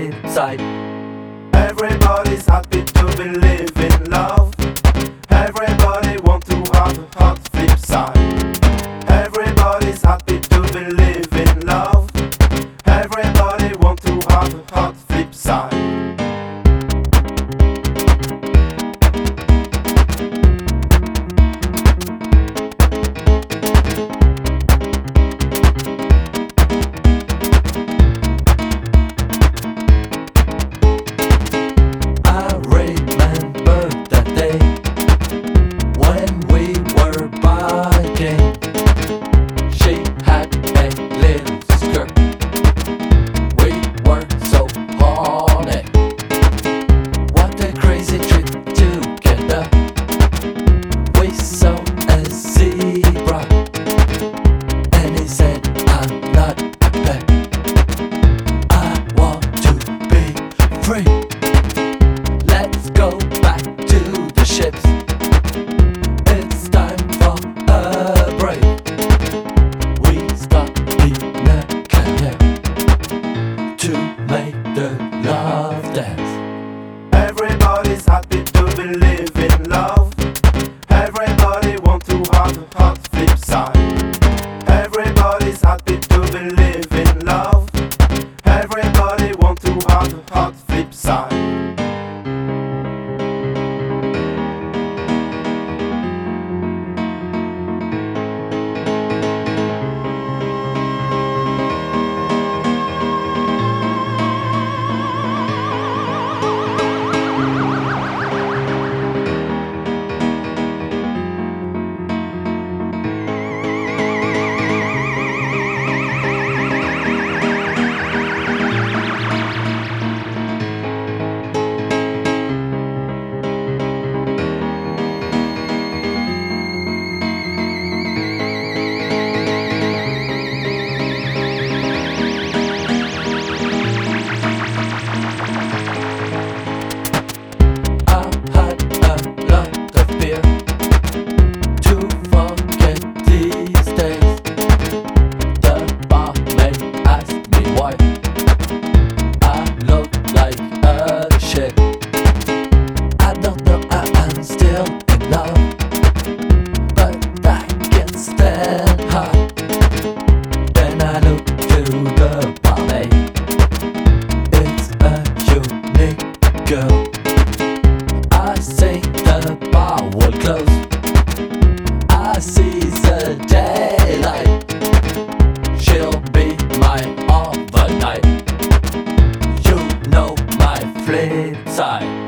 flip side. Everybody's happy to believe in love. Everybody want to have a hot flip side. Everybody's happy to believe in love. Everybody want to have a hot flip side. Let's go back to the ships. It's time for a break. We stop in a canoe to make the love dance. Everybody's happy to believe in love. Everybody want to have a hot flip side. Everybody's happy to believe in love. Everybody want to have a hot flip side. Girl, I say the bar will close. I see the daylight. She'll be my overnight. You know my flip side.